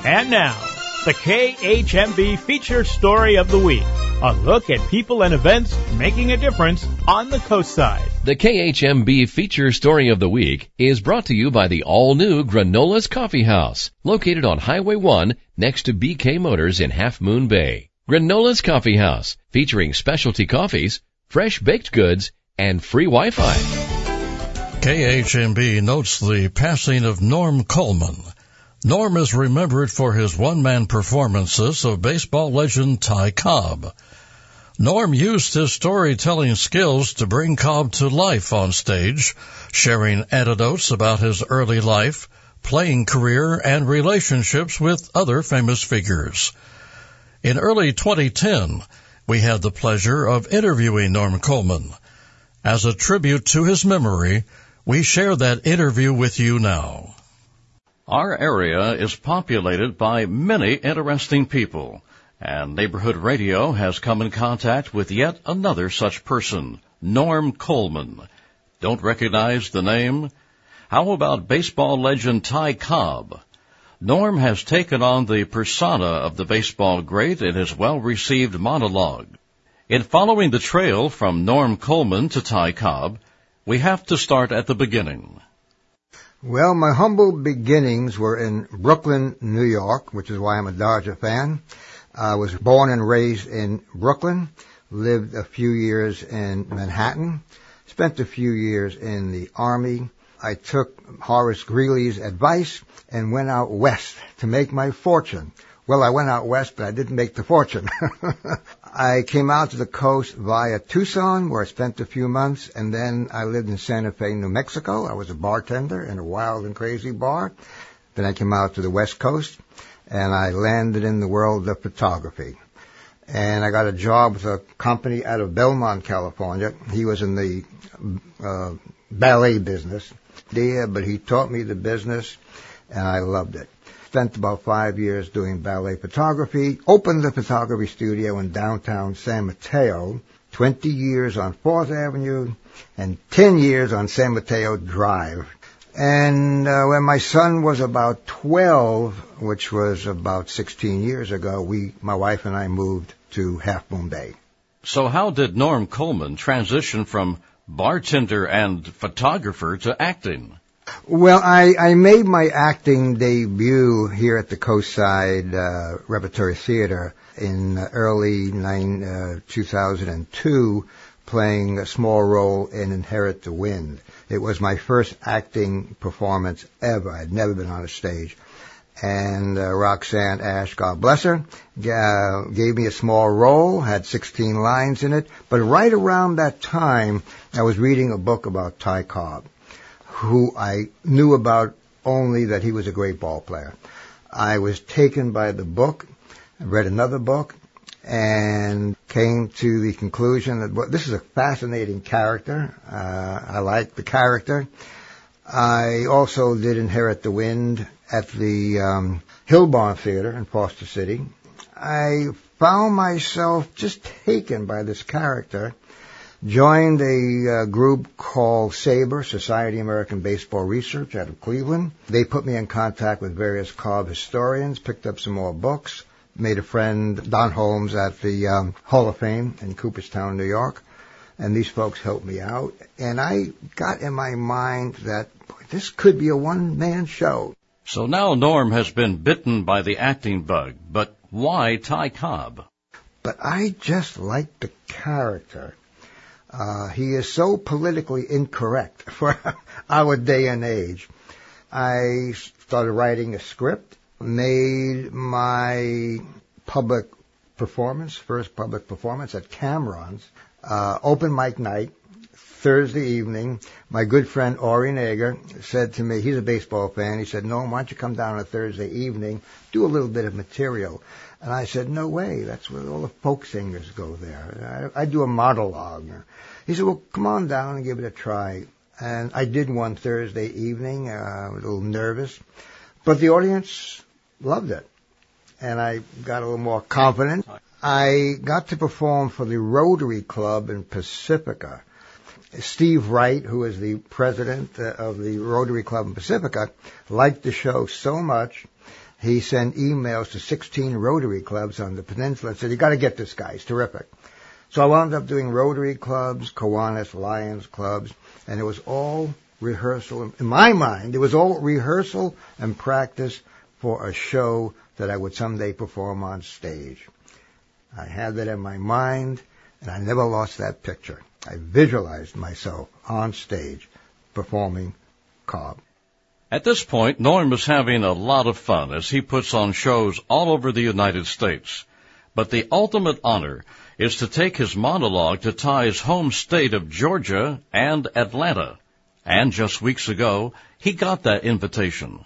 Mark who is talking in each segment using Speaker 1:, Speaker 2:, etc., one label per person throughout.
Speaker 1: And now, the KHMB Feature Story of the Week. A look at people and events making a difference on the coast side.
Speaker 2: The KHMB Feature Story of the Week is brought to you by the all-new Granola's Coffee House, located on Highway 1 next to BK Motors in Half Moon Bay. Granola's Coffee House, featuring specialty coffees, fresh baked goods, and free Wi-Fi.
Speaker 3: KHMB notes the passing of Norm Coleman. Norm is remembered for his one-man performances of baseball legend Ty Cobb. Norm used his storytelling skills to bring Cobb to life on stage, sharing anecdotes about his early life, playing career, and relationships with other famous figures. In early 2010, we had the pleasure of interviewing Norm Coleman. As a tribute to his memory, we share that interview with you now.
Speaker 4: Our area is populated by many interesting people, and Neighborhood Radio has come in contact with yet another such person, Norm Coleman. Don't recognize the name? How about baseball legend Ty Cobb? Norm has taken on the persona of the baseball great in his well-received monologue. In following the trail from Norm Coleman to Ty Cobb, we have to start at the beginning.
Speaker 5: Well, my humble beginnings were in Brooklyn, New York, which is why I'm a Dodger fan. I was born and raised in Brooklyn, lived a few years in Manhattan, spent a few years in the Army. I took Horace Greeley's advice and went out west to make my fortune. Well, I went out west, but I didn't make the fortune. I came out to the coast via Tucson, where I spent a few months, and then I lived in Santa Fe, New Mexico. I was a bartender in a wild and crazy bar. Then I came out to the West Coast, and I landed in the world of photography. And I got a job with a company out of Belmont, California. He was in the ballet business, but he taught me the business, and I loved it. Spent about 5 years doing ballet photography, opened the photography studio in downtown San Mateo, 20 years on 4th Avenue, and 10 years on San Mateo Drive. And when my son was about 12, which was about 16 years ago, my wife and I moved to Half Moon Bay.
Speaker 4: So how did Norm Coleman transition from bartender and photographer to acting?
Speaker 5: Well, I made my acting debut here at the Coastside Repertory Theater in early 2002, playing a small role in Inherit the Wind. It was my first acting performance ever. I'd never been on a stage. And Roxanne Ash, God bless her, gave me a small role, had 16 lines in it. But right around that time, I was reading a book about Ty Cobb, who I knew about only that he was a great ball player. I was taken by the book, read another book, and came to the conclusion that this is a fascinating character. I like the character. I also did Inherit the Wind at the Hillbarn Theater in Foster City. I found myself just taken by this character. Joined a group called SABR, Society of American Baseball Research, out of Cleveland. They put me in contact with various Cobb historians, picked up some more books, made a friend, Don Holmes, at the Hall of Fame in Cooperstown, New York. And these folks helped me out. And I got in my mind that this could be a one-man show.
Speaker 4: So now Norm has been bitten by the acting bug, but why Ty Cobb?
Speaker 5: But I just like the character. He is so politically incorrect for our day and age. I started writing a script, made my first public performance at Cameron's, open mic night, Thursday evening. My good friend Ori Nager said to me, he's a baseball fan, he said, "Norm, why don't you come down on a Thursday evening, do a little bit of material?" And I said, "No way, that's where all the folk singers go there. I do a monologue." He said, "Well, come on down and give it a try." And I did one Thursday evening, a little nervous, but the audience loved it. And I got a little more confident. I got to perform for the Rotary Club in Pacifica. Steve Wright, who is the president of the Rotary Club in Pacifica, liked the show so much, he sent emails to 16 Rotary clubs on the peninsula and said, you got to get this guy. He's terrific. So I wound up doing Rotary clubs, Kiwanis, Lions clubs, and it was all rehearsal. In my mind, it was all rehearsal and practice for a show that I would someday perform on stage. I had that in my mind, and I never lost that picture. I visualized myself on stage performing Cobb.
Speaker 4: At this point, Norm is having a lot of fun as he puts on shows all over the United States. But the ultimate honor is to take his monologue to Ty's home state of Georgia and Atlanta. And just weeks ago, he got that invitation.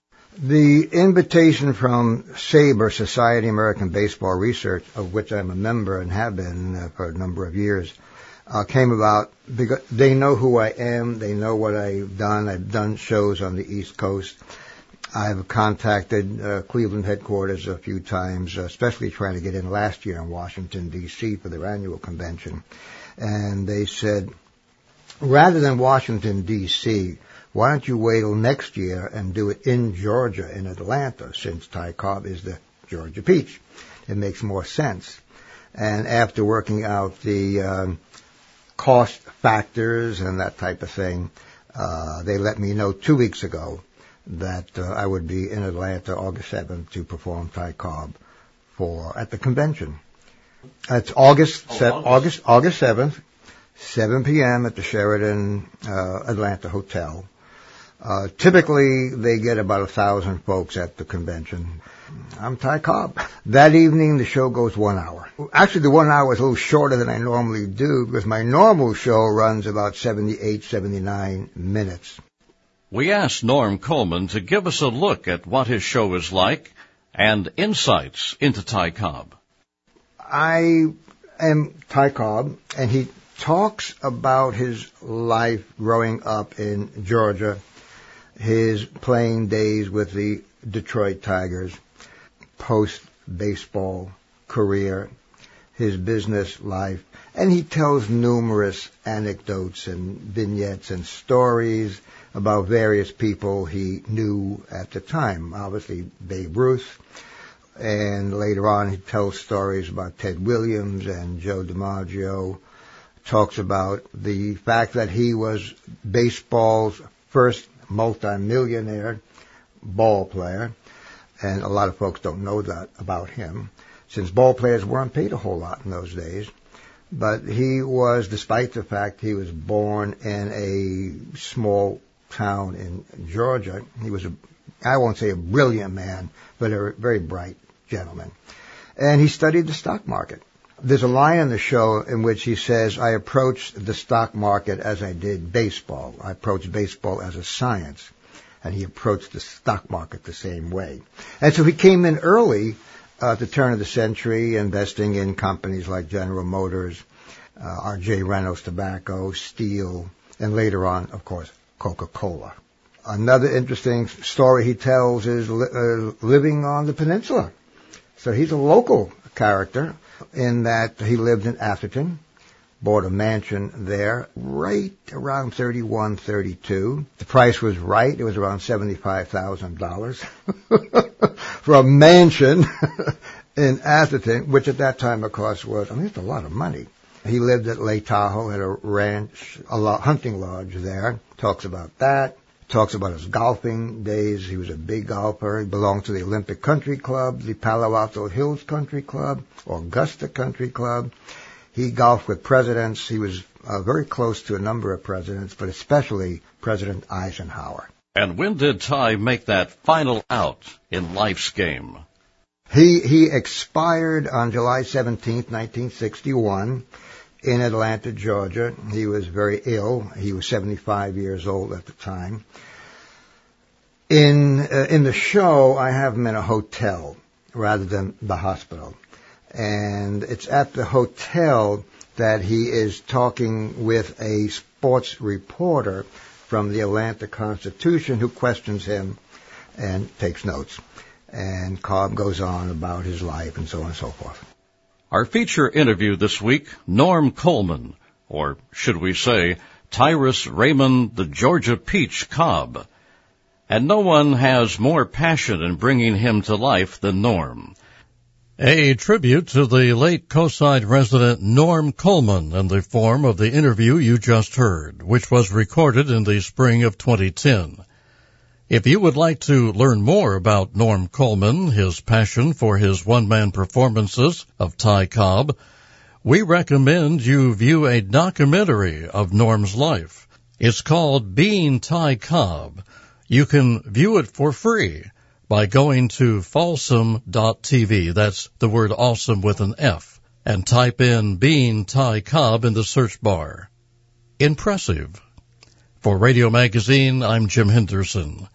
Speaker 5: The invitation from SABR, Society of American Baseball Research, of which I'm a member and have been for a number of years, came about because they know who I am. They know what I've done. I've done shows on the East Coast. I've contacted Cleveland headquarters a few times, especially trying to get in last year in Washington, D.C. for their annual convention. And they said, rather than Washington, D.C., why don't you wait till next year and do it in Georgia, in Atlanta, since Ty Cobb is the Georgia Peach. It makes more sense. And after working out the cost factors and that type of thing, they let me know 2 weeks ago that I would be in Atlanta August 7th to perform Ty Cobb at the convention. It's August 7th, 7 p.m. at the Sheraton Atlanta Hotel. Typically, they get about 1,000 folks at the convention. I'm Ty Cobb. That evening, the show goes 1 hour. Actually, the 1 hour is a little shorter than I normally do because my normal show runs about 78, 79 minutes.
Speaker 4: We asked Norm Coleman to give us a look at what his show is like and insights into Ty Cobb.
Speaker 5: I am Ty Cobb, and he talks about his life growing up in Georgia, his playing days with the Detroit Tigers, post-baseball career, his business life, and he tells numerous anecdotes and vignettes and stories about various people he knew at the time. Obviously, Babe Ruth, and later on he tells stories about Ted Williams and Joe DiMaggio, talks about the fact that he was baseball's first multimillionaire ball player, and a lot of folks don't know that about him, since ball players weren't paid a whole lot in those days. But he was, despite the fact he was born in a small town in Georgia, he was I won't say a brilliant man, but a very bright gentleman. And he studied the stock market. There's a line in the show in which he says, I approached the stock market as I did baseball. I approached baseball as a science. And he approached the stock market the same way. And so he came in early at the turn of the century, investing in companies like General Motors, R.J. Reynolds Tobacco, Steel, and later on, of course, Coca-Cola. Another interesting story he tells is living on the peninsula. So he's a local character in that he lived in Atherton, bought a mansion there right around 31, 32. The price was right. It was around $75,000 for a mansion in Atherton, which at that time, of course, was, it's a lot of money. He lived at Lake Tahoe, had a ranch, hunting lodge there. Talks about that. Talks about his golfing days. He was a big golfer. He belonged to the Olympic Country Club, the Palo Alto Hills Country Club, Augusta Country Club. He golfed with presidents. He was very close to a number of presidents, but especially President Eisenhower.
Speaker 4: And when did Ty make that final out in life's game?
Speaker 5: He expired on July 17th, 1961. In Atlanta, Georgia. He was very ill. He was 75 years old at the time. In the show, I have him in a hotel rather than the hospital. And it's at the hotel that he is talking with a sports reporter from the Atlanta Constitution who questions him and takes notes. And Cobb goes on about his life and so on and so forth.
Speaker 4: Our feature interview this week, Norm Coleman, or should we say, Tyrus Raymond the Georgia Peach Cobb. And no one has more passion in bringing him to life than Norm.
Speaker 3: A tribute to the late Coeside resident Norm Coleman in the form of the interview you just heard, which was recorded in the spring of 2010. If you would like to learn more about Norm Coleman, his passion for his one-man performances of Ty Cobb, we recommend you view a documentary of Norm's life. It's called Being Ty Cobb. You can view it for free by going to Folsom.tv. That's the word awesome with an F. And type in Being Ty Cobb in the search bar. Impressive. For Radio Magazine, I'm Jim Henderson.